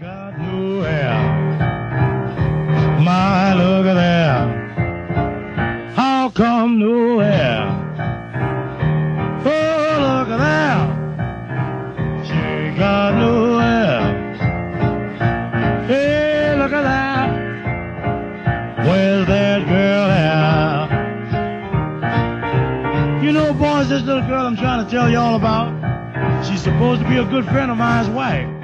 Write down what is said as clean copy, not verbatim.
got new hair. My, look at that. How come new hair? Oh, look at that. She got new hair. Hey, look at that. Where's that girl at? You know, boys, this little girl I'm trying to tell you all about, she's supposed to be a good friend of mine's wife.